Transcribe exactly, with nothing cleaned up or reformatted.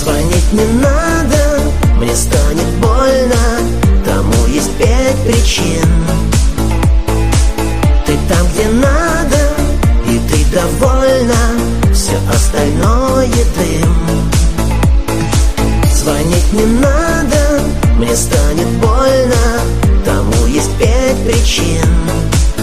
Звонить не надо, мне станет больно, тому есть пять причин. Ты там, где надо, и ты довольна, все остальное дым. Звонить не надо, мне станет больно, тому есть пять причин.